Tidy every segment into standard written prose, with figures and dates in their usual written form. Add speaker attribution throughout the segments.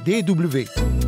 Speaker 1: DW.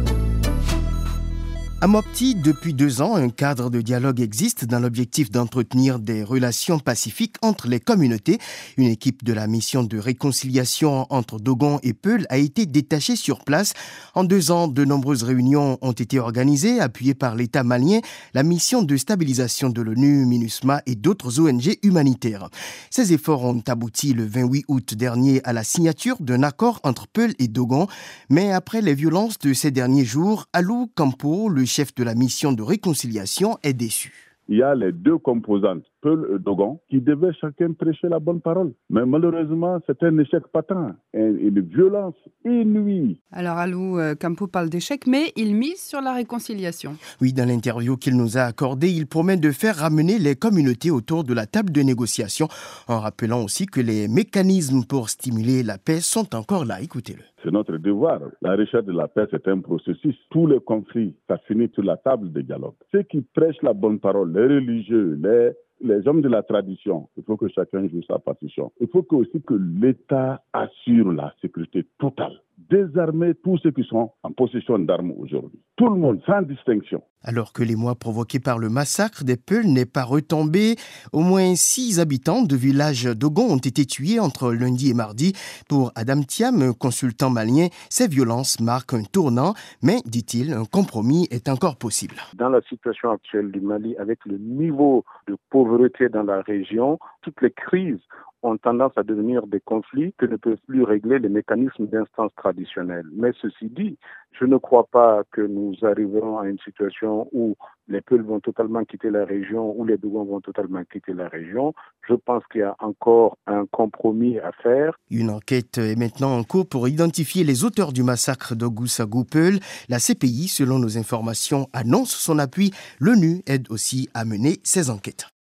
Speaker 1: À Mopti, depuis 2 ans, un cadre de dialogue existe dans l'objectif d'entretenir des relations pacifiques entre les communautés. Une équipe de la mission de réconciliation entre Dogon et Peul a été détachée sur place. En 2 ans, de nombreuses réunions ont été organisées, appuyées par l'État malien, la mission de stabilisation de l'ONU, MINUSMA et d'autres ONG humanitaires. Ces efforts ont abouti le 28 août dernier à la signature d'un accord entre Peul et Dogon. Mais après les violences de ces derniers jours, Alou Campo, le chef de la mission de réconciliation, est déçu.
Speaker 2: Il y a les 2 composantes, Peul et Dogon, qui devaient chacun prêcher la bonne parole. Mais malheureusement, c'est un échec patent, une violence inouïe.
Speaker 3: Alors Alou Campo parle d'échec, mais il mise sur la réconciliation.
Speaker 1: Oui, dans l'interview qu'il nous a accordée, il promet de faire ramener les communautés autour de la table de négociation, en rappelant aussi que les mécanismes pour stimuler la paix sont encore là. Écoutez-le.
Speaker 2: C'est notre devoir. La recherche de la paix, c'est un processus. Tous les conflits, ça finit sur la table de dialogue. Ceux qui prêchent la bonne parole, les religieux, les hommes de la tradition, il faut que chacun joue sa partition. Il faut aussi que l'État assure la sécurité totale. Désarmer tous ceux qui sont en possession d'armes aujourd'hui. Tout le monde, sans distinction.
Speaker 1: Alors que les mois provoqués par le massacre des Peuls n'est pas retombé, au moins 6 habitants de village Dogon ont été tués entre lundi et mardi. Pour Adam Thiam, consultant malien, ces violences marquent un tournant, mais, dit-il, un compromis est encore possible.
Speaker 4: Dans la situation actuelle du Mali, avec le niveau de pauvreté dans la région, toutes les crises ont tendance à devenir des conflits que ne peuvent plus régler les mécanismes d'instance traditionnels. Mais ceci dit, je ne crois pas que nous arriverons à une situation où les Peuls vont totalement quitter la région, ou les Dogons vont totalement quitter la région. Je pense qu'il y a encore un compromis à faire.
Speaker 1: Une enquête est maintenant en cours pour identifier les auteurs du massacre d'Ogoussago-Peul. La CPI, selon nos informations, annonce son appui. L'ONU aide aussi à mener ces enquêtes.